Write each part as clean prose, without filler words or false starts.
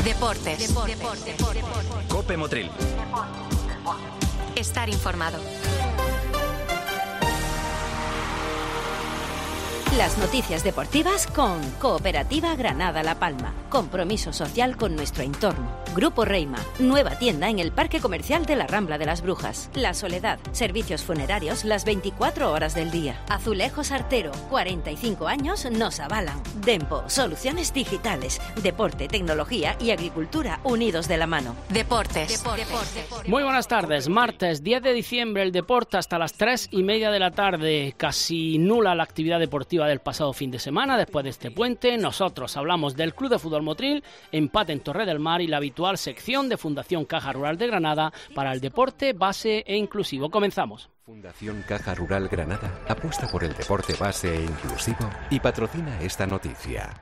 Deportes. Cope Motril. Estar informado. Las noticias deportivas con Cooperativa Granada La Palma. Compromiso social con nuestro entorno. Grupo Reima. Nueva tienda en el Parque Comercial de la Rambla de las Brujas. La Soledad. Servicios funerarios las 24 horas del día. Azulejos Artero. 45 años nos avalan. Dempo. Soluciones digitales. Deporte, tecnología y agricultura unidos de la mano. Deportes. Muy buenas tardes. Martes 10 de diciembre el deporte hasta las 3:30 de la tarde. Casi nula la actividad deportiva del pasado fin de semana. Después de este puente, nosotros hablamos del Club de Fútbol Motril, empate en Torre del Mar y la habitual sección de Fundación Caja Rural de Granada para el deporte base e inclusivo. Comenzamos. Fundación Caja Rural Granada apuesta por el deporte base e inclusivo y patrocina esta noticia.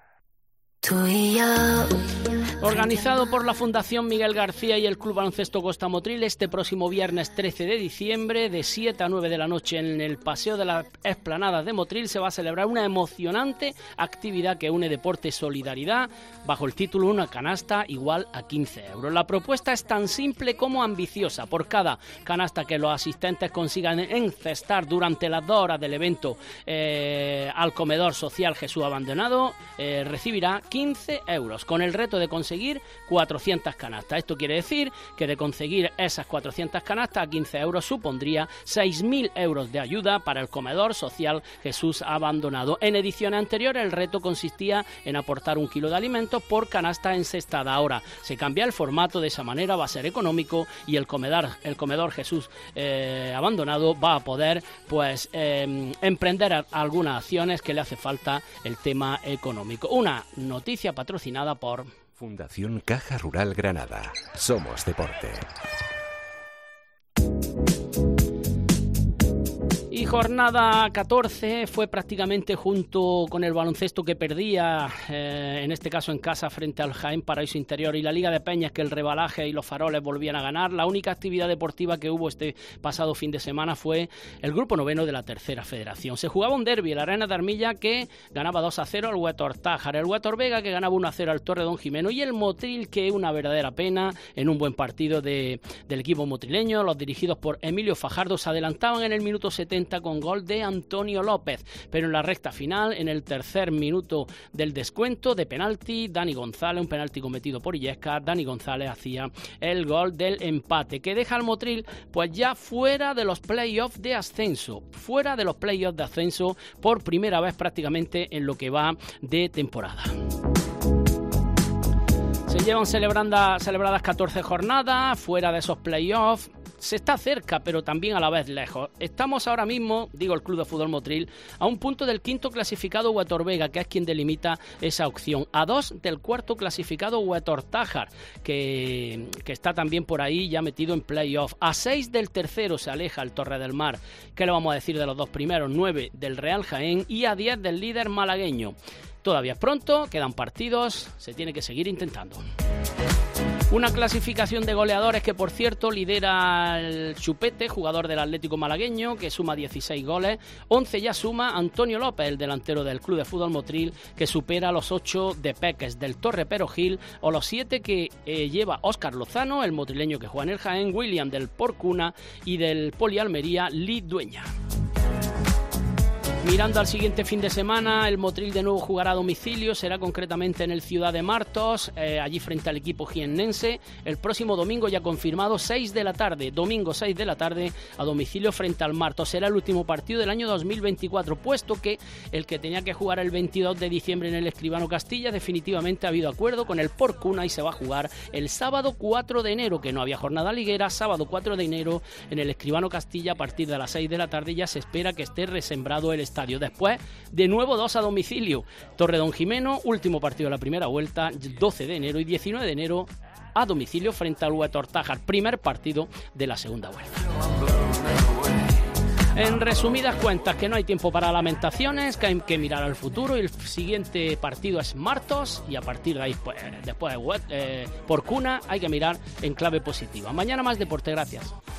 Organizado por la Fundación Miguel García y el Club Baloncesto Costa Motril, este próximo viernes 13 de diciembre, de 7 a 9 de la noche en el Paseo de las Esplanadas de Motril, se va a celebrar una emocionante actividad que une deporte y solidaridad bajo el título Una canasta igual a 15 euros. La propuesta es tan simple como ambiciosa. Por cada canasta que los asistentes consigan encestar durante las 2 horas del evento al comedor social Jesús Abandonado, recibirá 15 euros, con el reto de conseguir 400 canastas. Esto quiere decir que de conseguir esas 400 canastas a 15 euros supondría 6.000 euros de ayuda para el comedor social Jesús Abandonado. En ediciones anteriores el reto consistía en aportar 1 kilo de alimentos por canasta encestada. Ahora se cambia el formato, de esa manera va a ser económico y el comedor Jesús Abandonado va a poder emprender algunas acciones que le hace falta el tema económico. Una noticia patrocinada por Fundación Caja Rural Granada. Somos deporte. Y jornada 14 fue prácticamente junto con el baloncesto que perdía, en este caso en casa frente al Jaén Paraíso Interior y la Liga de Peñas, que el Rebalaje y los Faroles volvían a ganar. La única actividad deportiva que hubo este pasado fin de semana fue el grupo noveno de la tercera federación. Se jugaba un derbi en la Arena de Armilla, que ganaba 2-0 al Huetor Tájar, el Huetor Vega que ganaba 1-0 al Torredón Jimeno y el Motril, que una verdadera pena en un buen partido del equipo motrileño. Los dirigidos por Emilio Fajardo se adelantaban en el minuto 70 con gol de Antonio López, pero en la recta final, en el tercer minuto del descuento de penalti, Dani González, un penalti cometido por Illescas, Dani González hacía el gol del empate, que deja al Motril pues ya fuera de los playoffs de ascenso, por primera vez prácticamente en lo que va de temporada. Se llevan celebradas 14 jornadas fuera de esos playoffs. Se está cerca, pero también a la vez lejos. Estamos ahora mismo, digo el Club de Fútbol Motril, a un punto del quinto clasificado Huetor Vega, que es quien delimita esa opción. A 2 del cuarto clasificado Huetor Tájar, que está también por ahí ya metido en playoff. A 6 del tercero se aleja el Torre del Mar. ¿Qué le vamos a decir de los dos primeros? 9 del Real Jaén y a 10 del líder malagueño. Todavía es pronto, quedan partidos, se tiene que seguir intentando. Una clasificación de goleadores que, por cierto, lidera el Chupete, jugador del Atlético malagueño, que suma 16 goles. 11 ya suma Antonio López, el delantero del Club de Fútbol Motril, que supera los 8 de Peques, del Torre Perogil, o los 7 que lleva Óscar Lozano, el motrileño que juega en el Jaén, William del Porcuna y del Poli Almería, Lee Dueña. Mirando al siguiente fin de semana, el Motril de nuevo jugará a domicilio, será concretamente en el Ciudad de Martos, allí frente al equipo jiennense. El próximo domingo ya confirmado, 6 de la tarde, domingo 6 de la tarde, a domicilio frente al Martos. Será el último partido del año 2024, puesto que el que tenía que jugar el 22 de diciembre en el Escribano Castilla, definitivamente ha habido acuerdo con el Porcuna y se va a jugar el sábado 4 de enero, que no había jornada liguera, sábado 4 de enero en el Escribano Castilla a partir de las 6 de la tarde. Ya se espera que esté resembrado el estadio. Después, de nuevo 2 a domicilio. Torredón Jimeno, último partido de la primera vuelta, 12 de enero y 19 de enero a domicilio frente al Huetor Tájar, primer partido de la segunda vuelta. En resumidas cuentas, que no hay tiempo para lamentaciones, que hay que mirar al futuro y el siguiente partido es Martos y a partir de ahí, pues, después de Porcuna, hay que mirar en clave positiva. Mañana más deporte, gracias.